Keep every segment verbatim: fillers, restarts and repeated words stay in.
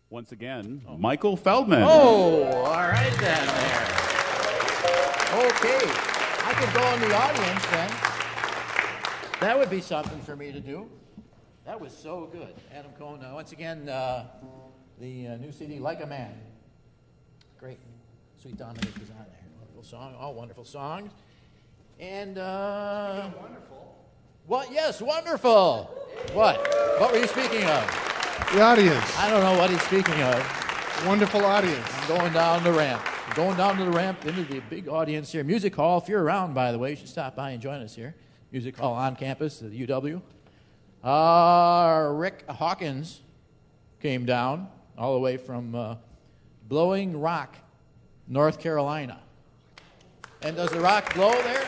once again, oh. Michael Feldman. Oh, all right then there. Okay. I could go in the audience then. That would be something for me to do. That was so good. Adam Cohn, uh, once again, uh, the uh, new C D, Like a Man. Great. Sweet Dominic is on there. Wonderful song. All wonderful songs. And, uh... wonderful. What? Yes, wonderful. What? What were you speaking of? The audience. I don't know what he's speaking of. Wonderful audience. I'm going down the ramp. I'm going down to the ramp into the big audience here. Music Hall, if you're around, by the way, you should stop by and join us here. Music Hall on campus at the U W. Uh, Rick Hawkins came down all the way from uh, Blowing Rock, North Carolina. And does the rock blow there?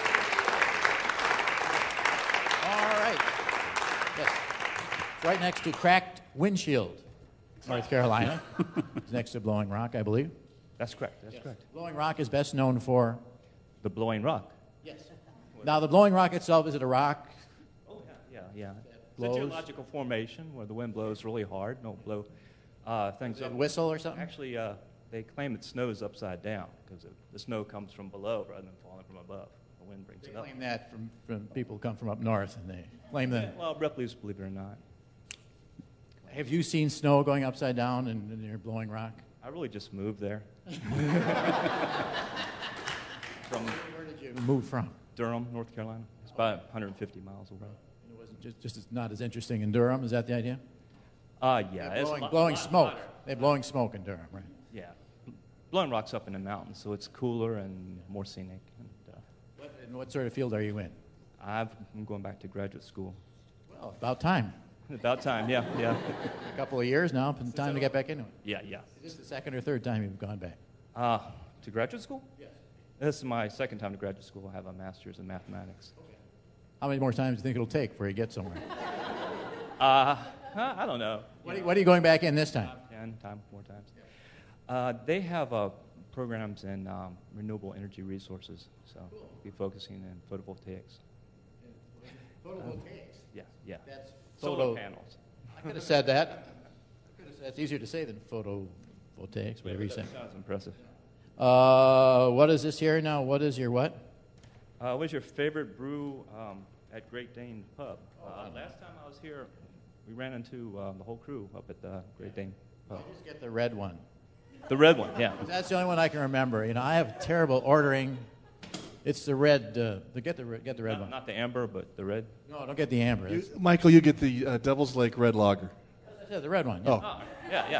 All right. Yes. It's right next to Cracked Windshield, North Carolina. It's next to Blowing Rock, I believe. That's correct. That's yes. correct. Blowing Rock is best known for? The Blowing Rock. Yes. Now, the Blowing Rock itself, is it a rock? Oh, yeah, yeah, yeah. It's a geological formation where the wind blows really hard. Don't blow uh, things is it up. A whistle or something? Actually, uh, they claim it snows upside down because the snow comes from below rather than falling from above. The wind brings they it up. They claim that from, from people who come from up north, and they claim that. Yeah, well, Ripley's, believe it or not. Have you seen snow going upside down in, in your Blowing Rock? I really just moved there. From Where did you move from? Durham, North Carolina. It's about one hundred fifty miles away. And it wasn't just, just as not as interesting in Durham, is that the idea? Uh, yeah. They're blowing, lot, blowing lot, smoke. Lot. They're blowing smoke in Durham, right? Yeah. Blowing Rock's up in the mountains, so it's cooler and more scenic. And, uh, what, and what sort of field are you in? I've, I'm going back to graduate school. Well, about time. About time, yeah, yeah. A couple of years now, time to get back into it. Yeah, yeah. Is this the second or third time you've gone back? Uh, to graduate school? Yes. This is my second time to graduate school. I have a master's in mathematics. Okay. How many more times do you think it'll take before you get somewhere? uh, I don't know. What are, you, what are you going back in this time? Ten time, more times. Uh, they have uh, programs in um, renewable energy resources, so cool. We'll be focusing in photovoltaics. Photovoltaics? Um, yeah, yeah. That's solar photo- panels. I could have said that. I could have said, it's easier to say than photovoltaics, whatever you say. Sounds impressive. Uh, what is this here now? What is your what? Uh, what is your favorite brew um, at Great Dane Pub? Uh, last time I was here, we ran into uh, the whole crew up at the Great Dane Pub. Just get the red one. The red one, yeah. That's the only one I can remember. You know, I have terrible ordering. It's the red. Uh, the, get the get the red not, one. Not the amber, but the red. No, don't get the amber. You, Michael, you get the uh, Devil's Lake Red Lager. Yeah, the red one. Yeah. Oh, oh yeah, yeah.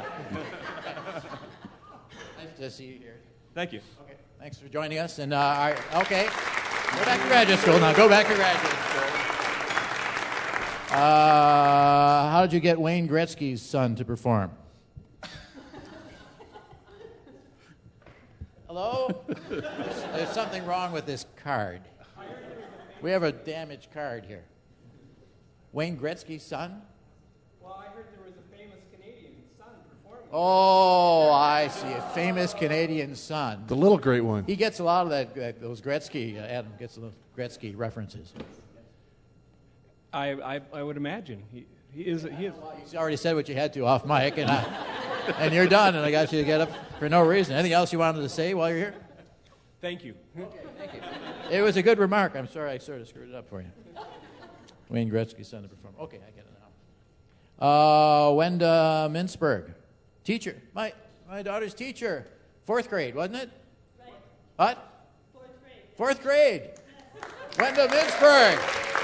Nice to see you here. Thank you. Okay, thanks for joining us. And uh, all right, okay, go back to graduate school now. Go back to graduate school. Uh, how did you get Wayne Gretzky's son to perform? Hello? There's, there's something wrong with this card. We have a damaged card here. Wayne Gretzky's son? Well, I heard there was a famous Canadian son performing. Oh, I see. A famous Canadian son. the little great one. He gets a lot of that. that those Gretzky. Uh, Adam gets those Gretzky references. I, I, I would imagine he, he is. He is. You already said what you had to off mic, and I, and you're done. And I got you to get up for no reason. Anything else you wanted to say while you're here? Thank you. Okay, thank you. It was a good remark. I'm sorry I sort of screwed it up for you. Wayne Gretzky's son to perform. Okay, I get it now. Uh, Wenda Mintzberg, teacher. My my daughter's teacher. Fourth grade, wasn't it? Right. What? Fourth grade. Fourth grade. Wenda Mintzberg.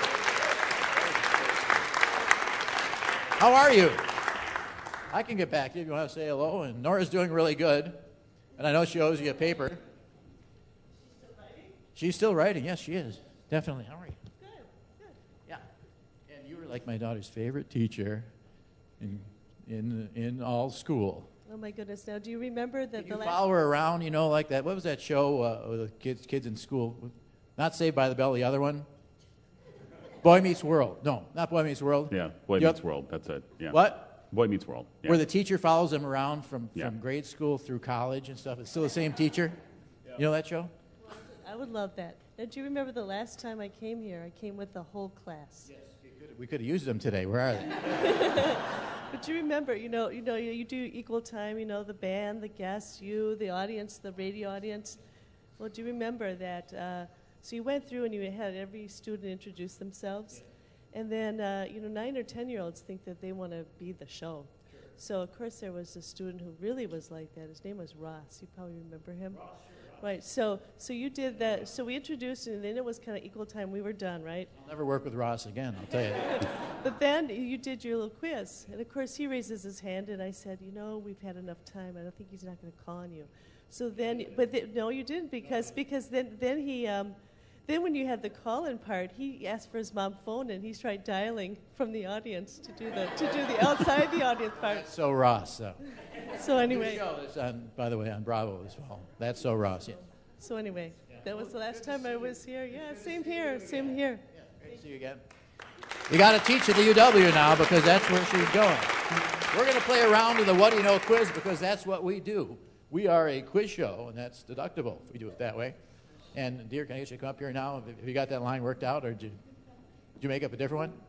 How are you? I can get back to you if you want to say hello. And Nora's doing really good. And I know she owes you a paper. She's still writing? She's still writing. Yes, she is. Definitely. How are you? Good, good. Yeah. And you were like my daughter's favorite teacher in in in all school. Oh my goodness! Now, do you remember that Did the you last? follow her around, you know, like that? What was that show uh, with the kids kids in school? Not Saved by the Bell, the other one? Boy Meets World. No, not Boy Meets World. Yeah, Boy Yep. Meets World. That's it. Yeah. What? Boy Meets World. Yeah. Where the teacher follows them around from, Yeah. from grade school through college and stuff. It's still the same teacher. You know that show? I would love that. Now, do you remember the last time I came here? I came with the whole class. Yes, we could, we could have used them today. Where are they? But you remember, you know, you know, you, you do equal time. You know, the band, the guests, you, the audience, the radio audience. Well, do you remember that? Uh, so you went through and you had every student introduce themselves, yeah. and then uh, you know, nine or ten year olds think that they want to be the show. Sure. So of course there was a student who really was like that. His name was Ross. You probably remember him. Ross, sure. Right. So so you did that. So we introduced, and then it was kind of equal time. We were done, right? I'll never work with Ross again, I'll tell you. But then you did your little quiz, and of course he raises his hand, and I said, you know, we've had enough time. I don't think he's not going to call on you. So then, but th- no, you didn't, because because then then he um, then when you had the call-in part, he asked for his mom's phone, and he tried dialing from the audience to do the to do the outside the audience part. That's so Ross. So, so anyway. Show is on, by the way, on Bravo as well. That's so Ross. Yeah. So anyway, that was the last time I was here. Yeah, same here, same here. Yeah, great to see you again. You got to teach at the U W now, because that's where she's going. We're going to play a round of the What Do You Know quiz, because that's what we do. We are a quiz show, and that's deductible if we do it that way. And, dear, can I get you to come up here now? Have you got that line worked out, or did you, did you make up a different one?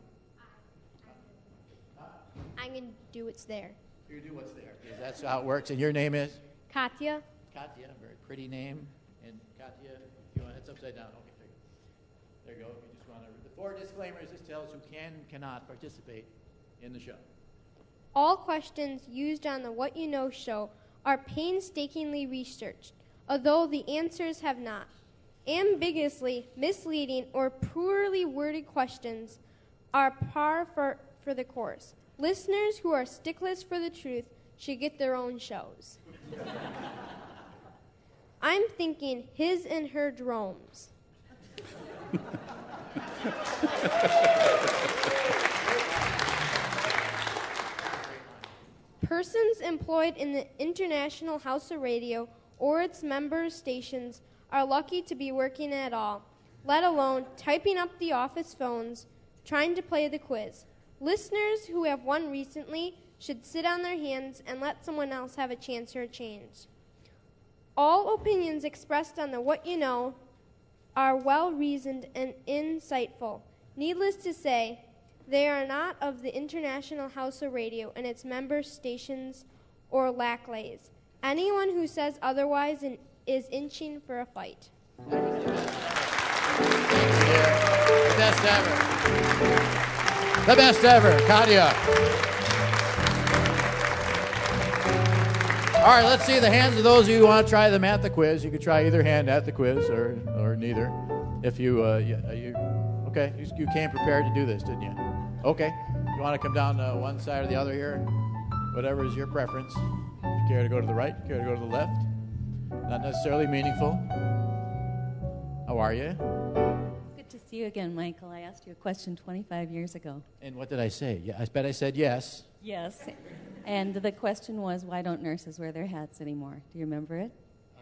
I'm going to do what's there. You do what's there, because that's how it works. And your name is? Katya. Katya, very pretty name. And Katya, if you want, it's upside down. Okay, there you go. If you just want to, the four disclaimers, this tells who can and cannot participate in the show. All questions used on the What You Know show are painstakingly researched, although the answers have not. Ambiguously misleading or poorly worded questions are par for, for the course. Listeners who are sticklers for the truth should get their own shows. I'm thinking his and her drones. Persons employed in the International House of Radio or its member stations are lucky to be working at all, let alone typing up the office phones, trying to play the quiz. Listeners who have won recently should sit on their hands and let someone else have a chance for a change. All opinions expressed on the What You Know are well-reasoned and insightful. Needless to say, they are not of the International House of Radio and its member stations or lacklays. Anyone who says otherwise in, is inching for a fight. The best ever. The best ever, Katya. All right, let's see the hands of those of you who want to try them at the quiz. You could try either hand at the quiz or or neither. If you, uh, you, you okay, you, you came prepared to do this, didn't you? Okay. You want to come down uh, one side or the other here? Whatever is your preference. If you care to go to the right, care to go to the left. Not necessarily meaningful. How are you? Good to see you again, Michael. I asked you a question twenty-five years ago. And what did I say? Yeah, I bet I said yes. Yes. And the question was, why don't nurses wear their hats anymore? Do you remember it?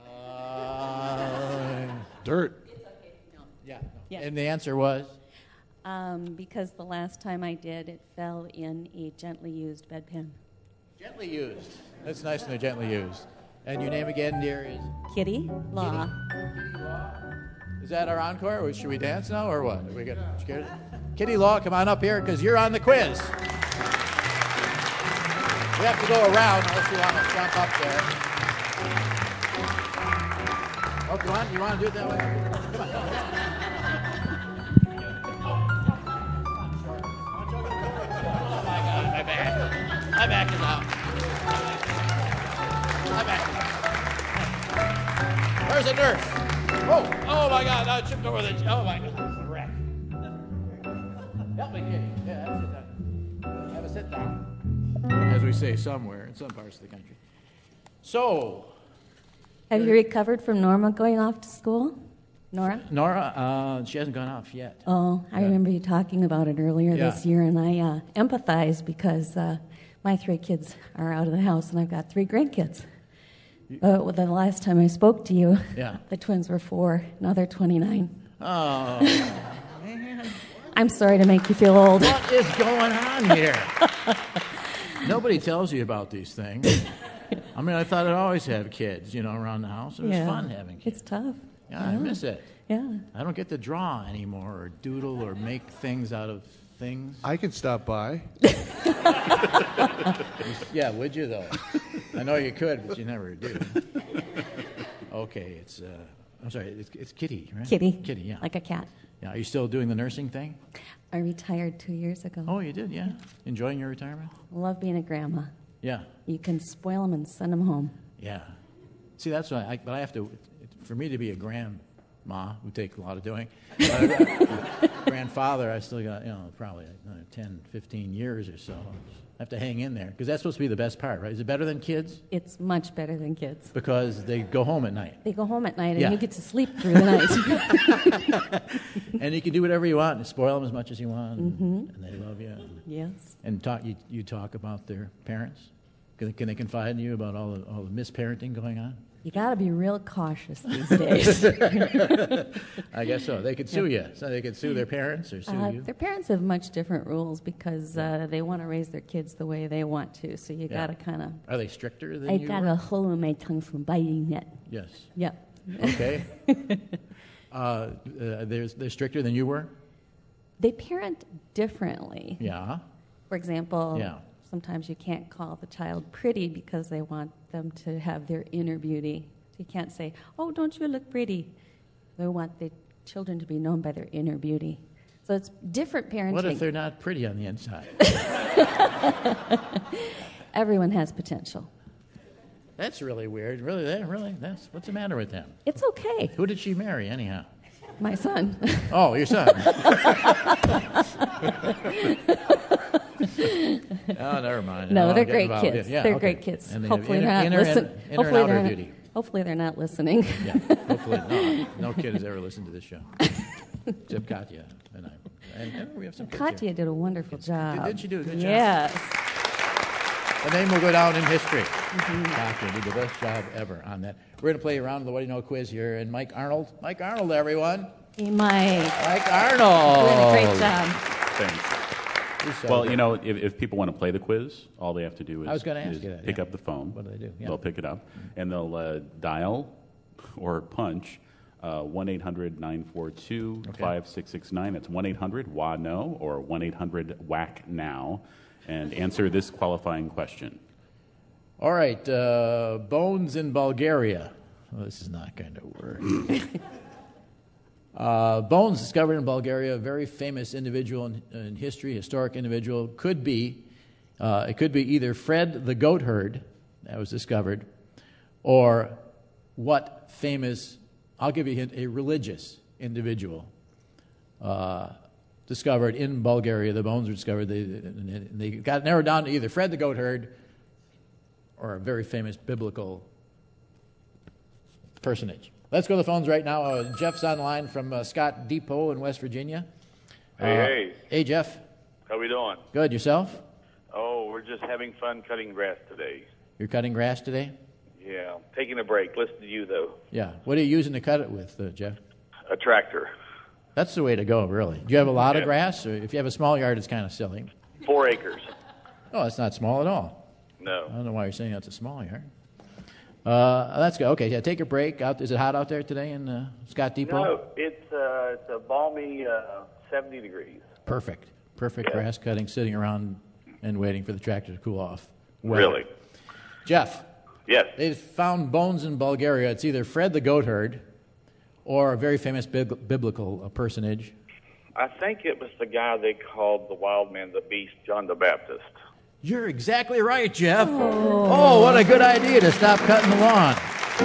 Uh, Dirt. It's okay. No. yeah. Yeah. And the answer was? Um, because the last time I did, it fell in a gently used bedpan. Gently used. That's nice and gently used. And your name again, dear, is? Kitty Law. Kitty Law. Is that our encore? Or should we dance now, or what? Are we good? Scared? Kitty Law, come on up here, because you're on the quiz. We have to go around unless you want to jump up there. Oh, you want, you want to do it that way? Come on. Oh, my God, my back. My back is out. My back is out. Where's the nurse? Oh, oh, my God, I tripped over the... Oh, my God, it's a wreck. Help me, Kitty. Yeah, have a sit down. Have a sit down. As we say somewhere in some parts of the country. So, Have you recovered from Norma going off to school? Nora? Nora, uh, she hasn't gone off yet. Oh, I Yeah. remember you talking about it earlier Yeah. this year, and I uh, empathize because uh, my three kids are out of the house, and I've got three grandkids. But the last time I spoke to you, Yeah. the twins were four, now they're twenty-nine. Oh, man. I'm sorry to make you feel old. What is going on here? Nobody tells you about these things. I mean, I thought I'd always have kids, you know, around the house. It was Yeah. fun having kids. It's tough. Yeah, I miss it. Yeah. I don't get to draw anymore or doodle or make things out of things? I can stop by. Yeah, would you though? I know you could, but you never do. Okay, it's uh, I'm sorry, it's, it's Kitty, right? Kitty. Kitty, yeah. Like a cat. Yeah, are you still doing the nursing thing? I retired two years ago. Oh, you did, yeah. Enjoying your retirement? Love being a grandma. Yeah, You can spoil them and send them home. yeah. See, that's why. I, but I have to. For me to be a grandma, would take a lot of doing. Uh, grandfather, I still got, you know, probably another ten, fifteen years or so. I have to hang in there because that's supposed to be the best part, right? Is it better than kids? It's much better than kids. Because they go home at night. They go home at night and Yeah. you get to sleep through the night. And you can do whatever you want and spoil them as much as you want, and, Mhm. and they love you. And, Yes. and talk, you, you talk about their parents. Can, they- can they confide in you about all the, all the misparenting going on? You got to be real cautious these days. I guess so. They could sue you. So they could sue their parents or sue Uh, you. their parents have much different rules because uh, they want to raise their kids the way they want to. So you Yeah. got to kind of. Are they stricter than I you? got were? a hole in my tongue from biting it. Yes. Yep. Okay. uh, uh, they're, they're stricter than you were? They parent differently. Yeah. For example, Yeah. sometimes you can't call the child pretty because they want them to have their inner beauty. So you can't say, "Oh, don't you look pretty?" They want the children to be known by their inner beauty. So it's different parenting. What if they're not pretty on the inside? Everyone has potential. That's really weird. Really, that really. That's what's the matter with them? It's okay. Who did she marry, anyhow? My son. Oh, your son. Oh, never mind. No, I'll they're get great involved. kids. Yeah, they're okay. great kids. And they have Hopefully inner, they're not inner listening. and, inner Hopefully and outer they're not. beauty. Hopefully they're not listening. Yeah, hopefully no, no kid has ever listened to this show, except Katya and I. And, and we have some kids here. Katya did a wonderful job. Did she do a good job? Yes. The name will go down in history. Mm-hmm. Katya did the best job ever on that. We're going to play around the What Do You Know quiz here, and Mike Arnold. Mike Arnold, everyone. Hey, Mike. Mike Arnold. Doing a great job. Thanks. He's so Well, good. you know, if, if people want to play the quiz, all they have to do is, I was gonna ask is you that, pick yeah. up the phone. What do they do? Yeah. They'll pick it up, and they'll uh, dial or punch uh, one eight hundred nine four two five six six nine. That's one eight hundred W A N O or one eight hundred W A C now, and answer this qualifying question. All right, uh, bones in Bulgaria. Well, this is not going to work. uh, bones discovered in Bulgaria, a very famous individual in, in history, historic individual. Could be, uh, it could be either Fred the goat herd that was discovered, or what famous, I'll give you a hint, a religious individual uh, discovered in Bulgaria. The bones were discovered. They, they got narrowed down to either Fred the goat herd or a very famous biblical personage. Let's go to the phones right now. Uh, Jeff's online from uh, Scott Depot in West Virginia. Hey, Uh, hey. Hey, Jeff. How we doing? Good. Yourself? Oh, we're just having fun cutting grass today. You're cutting grass today? Yeah, taking a break. Listen to you, though. Yeah. What are you using to cut it with, uh, Jeff? A tractor. That's the way to go, really. Do you have a lot of Yeah. grass? Or if you have a small yard, it's kind of silly. Four acres. Oh, it's not small at all. No. I don't know why you're saying that's a small yard. Uh, that's good. Okay, yeah, take a break. Out, is it hot out there today in uh, Scott Depot? No, it's, uh, it's a balmy uh, seventy degrees. Perfect. Perfect Yeah. grass cutting, sitting around and waiting for the tractor to cool off. Weather. Really? Jeff, Yes. they found bones in Bulgaria. It's either Fred the goat herd or a very famous bib- biblical uh, personage. I think it was the guy they called the wild man, the beast, John the Baptist. You're exactly right, Jeff. Oh. oh, what a good idea to stop cutting the lawn.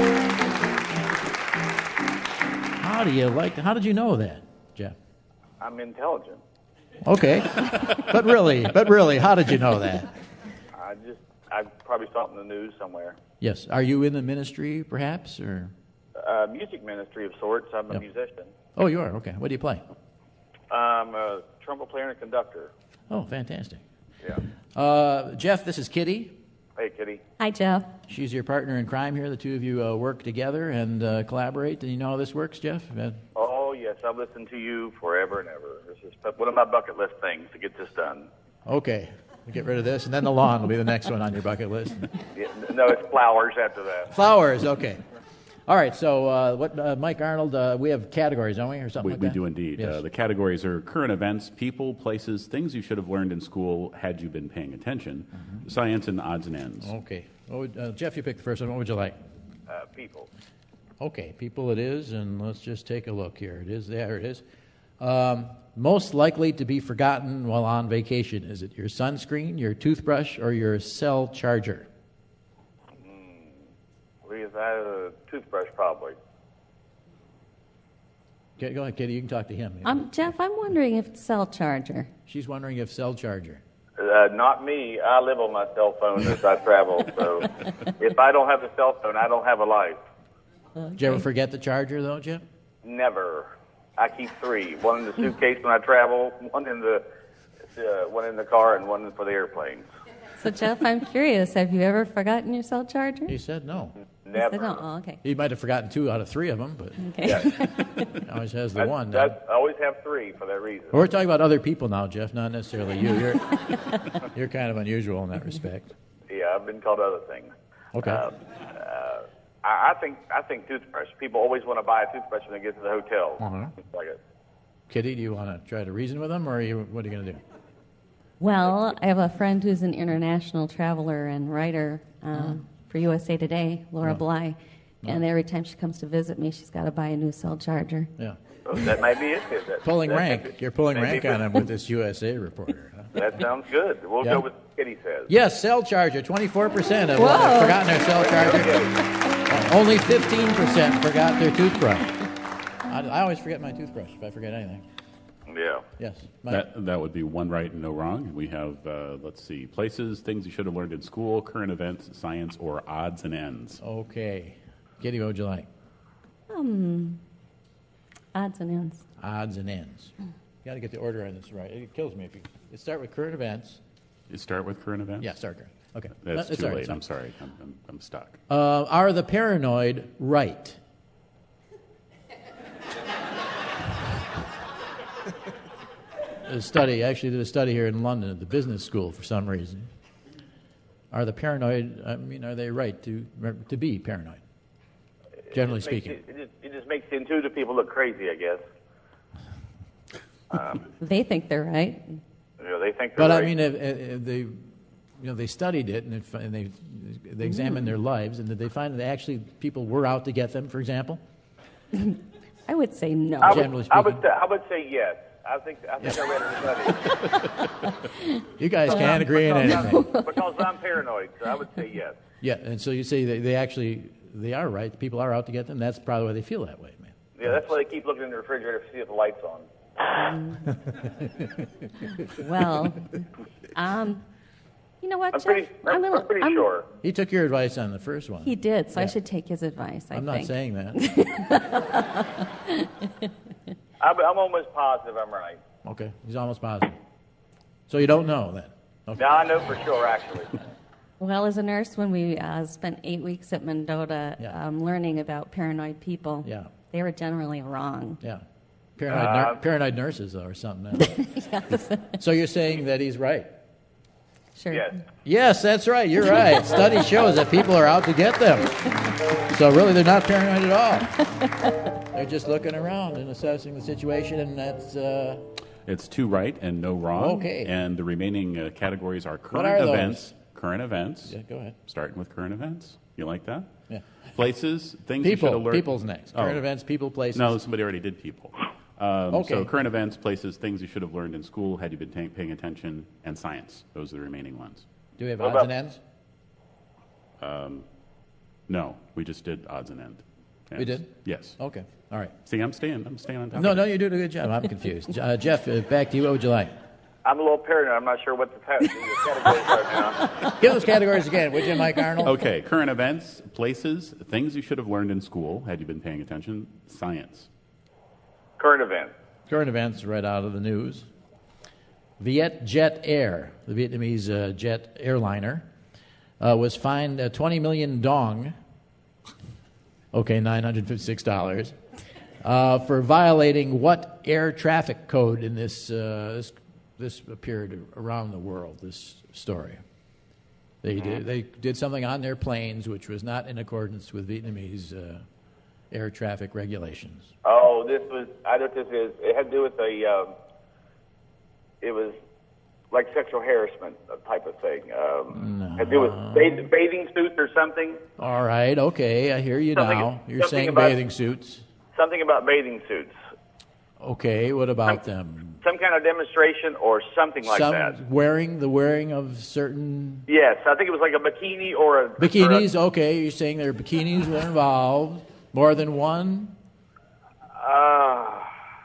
How do you like? How did you know that, Jeff? I'm intelligent. Okay, but really, but really, how did you know that? I just, I probably saw it in the news somewhere. Yes. Are you in the ministry, perhaps, or? Uh, music ministry of sorts. I'm a Yep. musician. Oh, you are. Okay. What do you play? I'm a trumpet player and a conductor. Oh, fantastic. Yeah. Uh, Jeff, this is Kitty. Hey, Kitty. Hi, Jeff. She's your partner in crime here. The two of you uh, work together and uh, collaborate. Do you know how this works, Jeff? Uh, Oh, yes, I've listened to you forever and ever. This is one of my bucket list things to get this done. Okay. We'll get rid of this, and then the lawn will be the next one on your bucket list. Yeah, no, it's flowers after that. Flowers, okay. All right, so uh, what, uh, Mike Arnold, uh, we have categories, don't we, or something We, like we that? do indeed. Yes. Uh, the categories are current events, people, places, things you should have learned in school had you been paying attention, Mm-hmm. science, and odds and ends. Okay. What would, uh, Jeff, you picked the first one. What would you like? Uh, people. Okay, people it is, and let's just take a look here. It is, there it is. Um, most likely to be forgotten while on vacation. Is it your sunscreen, your toothbrush, or your cell charger? We have had a toothbrush, probably. Okay, go ahead, Kitty. You can talk to him. Um, Jeff, I'm wondering if it's cell charger. She's wondering if cell charger. Uh, not me. I live on my cell phone as I travel. So if I don't have a cell phone, I don't have a life. Did you ever forget the charger, though, Jeff? Never. I keep three: one in the suitcase when I travel, one in the uh, one in the car, and one for the airplanes. So, Jeff, I'm curious. Have you ever forgotten your cell charger? He said no. He Never. said no. Oh, okay. He might have forgotten two out of three of them, but Okay. Yeah. he always has the I, one. I, Now. I always have three for that reason. We're talking about other people now, Jeff, not necessarily you. You're, you're kind of unusual in that respect. Yeah, I've been called other things. Okay. Um, uh, I, I think I think toothbrush. People always want to buy a toothbrush when they get to the hotel. Uh-huh. It's like a, Kitty, do you want to try to reason with them, or are you, what are you going to do? Well, I have a friend who's an international traveler and writer um, for U S A Today, Laura Oh. Bly. And every time she comes to visit me, she's got to buy a new cell charger. Yeah. so that might be it. That, Pulling that rank. may be- You're pulling maybe rank it- on him with this U S A reporter. Huh? That sounds good. We'll Yeah. go with what Kitty says. Yes, cell charger. twenty-four percent have uh, forgotten their cell charger. Uh, Only fifteen percent forgot their toothbrush. I, I always forget my toothbrush if I forget anything. Yeah. Yes. Mike? That, that would be one right and no wrong. We have, uh, let's see, places, things you should have learned in school, current events, science, or odds and ends. Okay. Kitty, what would you like? Um, odds and ends. Odds and ends. You got to get the order on this right. It kills me if you, you start with current events. You start with current events? Yeah, start current. Okay. That's Uh, it's too all right, late. it's I'm all sorry. I'm, I'm, I'm stuck. right. Uh, are the paranoid right? A study, actually did a study here in London at the business school for some reason. Are the paranoid, I mean, are they right to to be paranoid? Generally It just makes speaking. It, it, just, it just makes the intuitive people look crazy, I guess. Um, They think they're right. you know, they think they're But I right. mean, if, if they, you know, they studied it and, if, and they they examined their lives, and did they find that actually people were out to get them, for example? I would say no. I generally would, I would, speaking. say, I would say yes. I think I think I read a study. You guys can't agree on because, anything. I'm, because I'm paranoid, so I would say yes. Yeah, and so you say they, they actually they are right. People are out to get them. That's probably why they feel that way, man. Yeah, that's why they keep looking in the refrigerator to see if the light's on. Well, um, you know what, I'm Jeff? pretty, I'm, I'm gonna- I'm pretty I'm- sure. He took your advice on the first one. He did, so I Yeah. should take his advice, I I'm not think. saying that. I'm, I'm almost positive I'm right. Okay, he's almost positive. So you don't know then? Okay. Now I know for sure, actually. Well, as a nurse, when we uh, spent eight weeks at Mendota Yeah. um, learning about paranoid people, Yeah. they were generally wrong. Yeah. Paranoid, nur- Uh, paranoid nurses, though, or something. Else. So you're saying that he's right? Sure. Yes. Yes, that's right. You're right. Study shows that people are out to get them. So really, they're not paranoid at all. They're just looking around and assessing the situation, and that's uh, It's two right and no wrong. Okay. And the remaining uh, categories are current are those? events. Current events. yeah. Go ahead. Starting with current events. You like that? Yeah. Places, things you should have People. learned. People's next. Current Oh. events. People. Places. No, somebody already did people. Um, Okay. So current events, places, things you should have learned in school had you been ta- paying attention, and science. Those are the remaining ones. Do we have What odds about- and ends? No, we just did odds and end. We did? Yes. Okay. All right. See, I'm staying. I'm staying on top. No, of no, it. you're doing a good job. I'm confused. Uh, Jeff, uh, back to you. What would you like? I'm a little paranoid. I'm not sure what the, pa- the categories are now. Give those categories again, would you, Mike Arnold? Okay, current events, places, things you should have learned in school had you been paying attention, science. Current events. Current events right out of the news. Vietjet Air, the Vietnamese uh, jet airliner, uh, was fined uh, twenty million dong, okay, nine hundred fifty-six dollars, uh, for violating what air traffic code in this, uh, this, this appeared around the world, this story. They did, they did something on their planes which was not in accordance with Vietnamese uh, air traffic regulations? Oh, this was, I know what this is. It had to do with a, um, it was like sexual harassment type of thing. Um, No. Had to do with bath- bathing suits or something. All right, okay, I hear you Something- now. You're something saying about- bathing suits. Something about bathing suits. Okay, what about them? Some kind of demonstration or something like Some that. wearing the wearing of certain Yes, I think it was like a bikini or a... bikinis. Okay, you're saying there are bikinis were involved. More than one? Uh,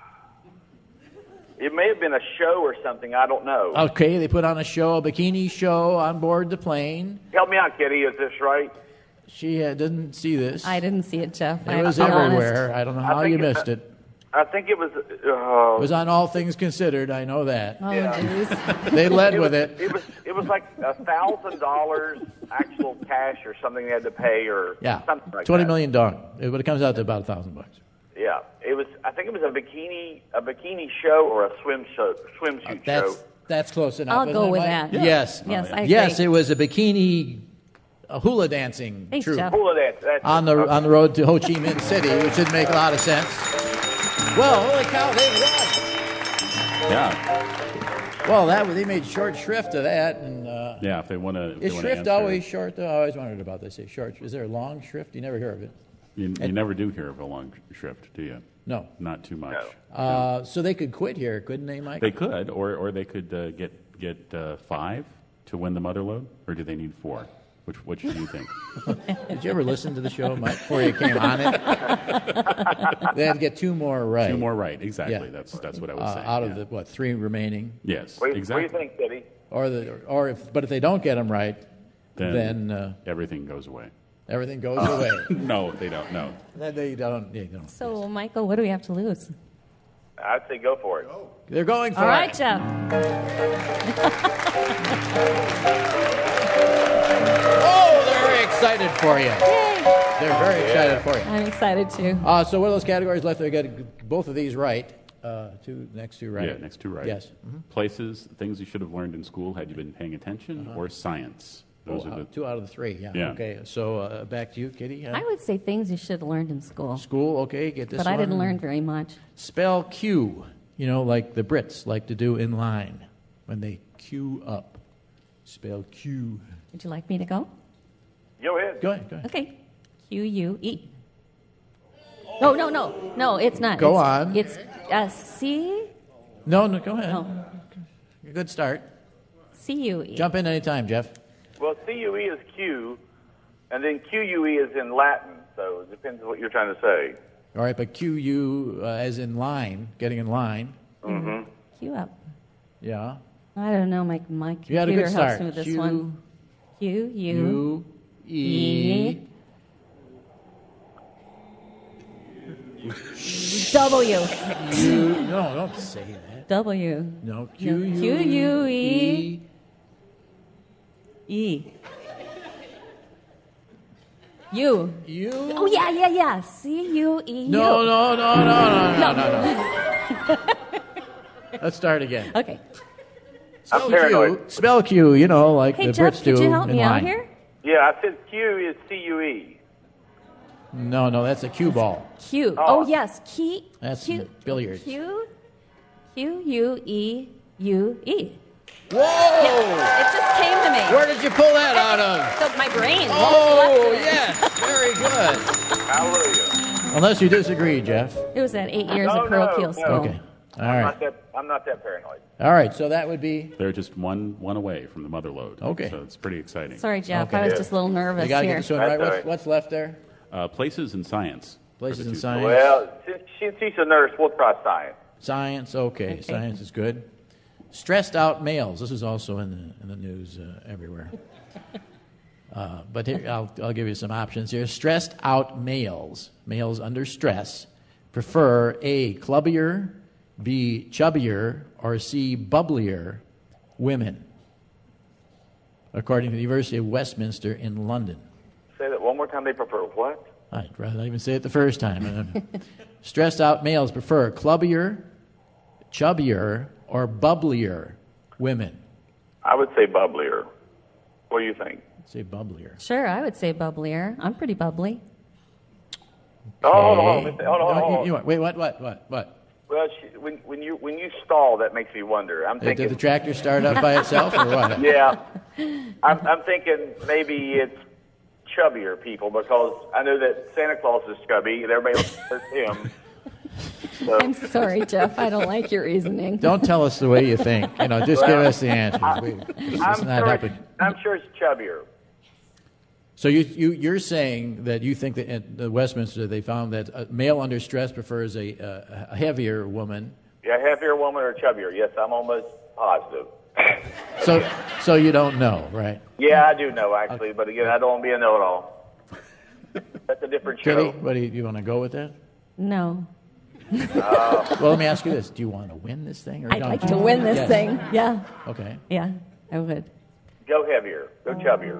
it may have been a show or something. I don't know. Okay, they put on a show, a bikini show on board the plane. Help me out, Kitty. Is this right? She uh, didn't see this. I didn't see it, Jeff. I It have was to be honest. everywhere. I don't know I how think you it- missed it. I think it was... It Uh, was on All Things Considered. I know that. Oh, Yeah. jeez. They led it with was, it. It was it was like a thousand dollars actual cash or something they had to pay or Yeah, something like twenty that. million dong. But it comes out to about a thousand bucks. Yeah, it was. I think it was a bikini a bikini show or a swim show swimsuit That's show. that's close enough. I'll isn't go it, with Mike? that. Yes. Yes, I Yes, agree. it was a bikini a hula dancing Thanks, troupe Jeff. Cool of that. That's on the okay. on the road to Ho Chi Minh City, which should make a lot of sense. Well, holy cow, they won! Yeah. Well, that they made short shrift of that, and uh, Yeah, if they want to. is shrift always short? Though? I always wondered about this. Say short. Is there a long shrift? You never hear of it. You, you never do hear of a long shrift, do you? No. Not too much. Uh, so they could quit here, couldn't they, Mike? They could, or or they could uh, get get uh, five to win the mother load, or do they need four? Which which do you think? Did you ever listen to the show, Mike, before you came on it? They had to get two more right. Two more right, exactly. Yeah. That's that's what I was uh, saying. out yeah. of the what three remaining. Yes, What, do you- exactly. what do you think, Kitty? Or the or if but if they don't get them right, Then, then uh, everything goes away. everything goes away. No, they don't. No. Then they don't. They don't. So, Michael, what do we have to lose? I'd say go for it. They're going for All right, it. Jeff. Oh, they're very excited for you. Yay. They're very excited for you. I'm excited too. Uh, so what are those categories left? They got both of these right. Uh, two next two right. Yeah, next two right. Yes. Places, things you should have learned in school had you been paying attention, or science. Those Oh, are uh, the two out of the three. Yeah. Yeah. Okay. So uh, back to you, Kitty. Uh, I would say things you should have learned in school, School. Okay. Get this. but I didn't one. learn very much. Spell Q. You know, like the Brits like to do in line when they queue up. Spell Q. Would you like me to go? Go ahead. Go ahead. Go ahead. Okay. Q U E. No, no, no, no. It's not. Go It's- on. It's uh, C. No, no. Go ahead. No, Good start. C U E. Jump in anytime, Jeff. Well, C U E is Q, and then Q U E is in Latin, so it depends on what you're trying to say. All right, but Q U uh, as in line, getting in line. Mm-hmm. Q up. Yeah. I don't know. My my You had a computer good helps start. me with this Q- one. Q U U E. W. U. No, don't say that. W. No. Q U Q U E. E. E. U. U. Oh yeah, yeah, yeah. C U E U. No, no, no, no, no, no, no, no. Let's start again. Okay. I'm Spell paranoid. Q. Spell Q. You know, like Hey the Jeff, Brits could do you help in me line. out here? Yeah, I said Q is C U E. No, no, that's a cue ball. Q. Oh. Oh yes, key. That's Q. billiards. Q. Q U E U E. Whoa! It just came to me. Where did you pull that out of? So my brain. Oh, what was left of it? yes, very good. Hallelujah. Unless you disagree, Jeff. It was that eight years No, of parochial no, no. school. Okay. All I'm right. not that. I'm not that paranoid. All right. So that would be. They're just one one away from the mother load. Okay. So it's pretty exciting. Sorry, Jeff. Okay. I was just a little nervous You got to get here. this one That's right. all What's, right. what's left there? Uh, places in science. are Places the in two- science. Well, since, since she's a nurse, we'll try science. Science. Okay. Science is good. Stressed out males. This is also in the in the news uh, everywhere. Uh, but here, I'll I'll give you some options here. Stressed out males, males under stress, prefer A, clubbier, B, chubbier, or C, bubblier women, according to the University of Westminster in London. Say that one more time. They prefer what? I'd rather not even say it the first time. Stressed out males prefer clubbier, chubbier, or bubblier women. I would say bubblier. What do you think? Say bubblier. Sure, I would say bubblier. I'm pretty bubbly. Oh, hold on, Okay. hold on, hold on, No, hold you- on. you want- wait, what, what, what, what? Well, she, when when you when you stall, that makes me wonder. I'm Did thinking. the tractor start up by itself or what? Yeah, I'm, I'm thinking maybe it's chubbier people because I know that Santa Claus is chubby and everybody loves him. So, I'm sorry, Jeff. I don't like your reasoning. Don't tell us the way you think. You know, just give us the answers. We, it's I'm not sure. helping. It's, I'm sure it's chubbier. So you, you, you're saying that you think that at the Westminster they found that a male under stress prefers a, uh, a heavier woman. Yeah, heavier woman or chubbier? Yes, I'm almost positive. So, so you don't know, right? Yeah, I do know actually, but again, I don't want to be a know-it-all. That's a different show. Kitty, what do you, you want to go with that? No. Uh, Well, let me ask you this: do you want to win this thing, or I'd don't like you? to win this Yes. thing. Yeah. Okay. Yeah, I would. Go heavier. Go chubbier.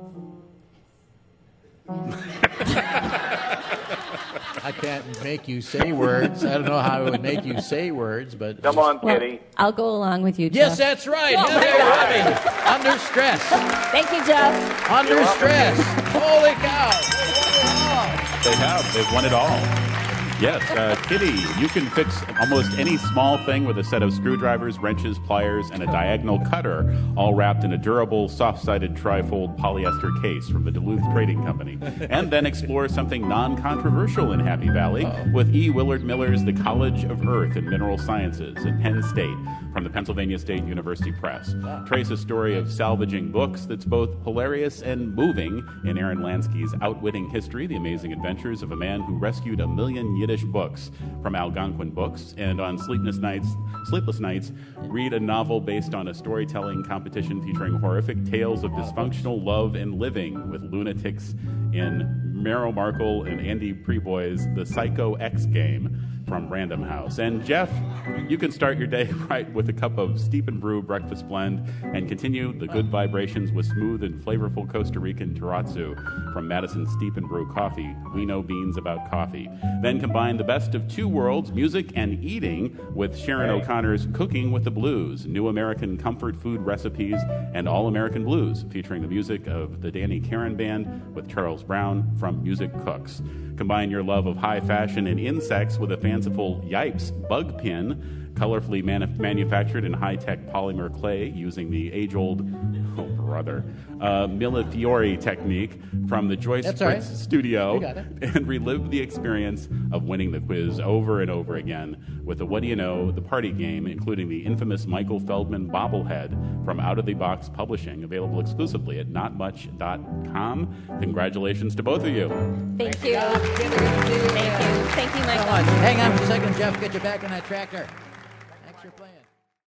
I can't make you say words. I don't know how I would make you say words, but Come on, Well, Kitty. I'll go along with you, Jeff. yes, that's right. Oh, my Heavier women. Under stress. Thank you, Jeff. Under stress. Holy cow! They won it all. They have. They've won it all. Yes, uh, Kitty, you can fix almost any small thing with a set of screwdrivers, wrenches, pliers, and a diagonal cutter, all wrapped in a durable, soft-sided trifold polyester case from the Duluth Trading Company. And then explore something non-controversial in Happy Valley with E. Willard Miller's The College of Earth and Mineral Sciences at Penn State from the Pennsylvania State University Press. Trace a story of salvaging books that's both hilarious and moving in Aaron Lansky's Outwitting History, The Amazing Adventures of a Man Who Rescued a Million Yiddish Books from Algonquin Books. And on Sleepless Nights, Sleepless Nights, read a novel based on a storytelling competition featuring horrific tales of dysfunctional love and living with lunatics in Merrill Markle and Andy Preboy's The Psycho X Game from Random House. And Jeff, you can start your day right with a cup of Steep and Brew breakfast blend and continue the good vibrations with smooth and flavorful Costa Rican terrazzo from Madison Steep and Brew Coffee. We know beans about coffee. Then combine the best of two worlds, music and eating, with Sharon O'Connor's Cooking with the Blues, new American comfort food recipes, and all-American blues, featuring the music of the Danny Karen Band with Charles Brown from Music Cooks. Combine your love of high fashion and insects with a fanciful Yipes bug pin, colorfully manu- manufactured in high-tech polymer clay using the age-old, oh brother, uh, Millefiori technique from the Joyce That's all right. Fritz studio, You got it. and relive the experience of winning the quiz over and over again with the What Do You Know, the party game, including the infamous Michael Feldman bobblehead from Out of the Box Publishing, available exclusively at not much dot com. Congratulations to both of you. Thank you. Thank you. Thank you, Come Michael. on, hang on for a second, Jeff. Get you back on that tractor.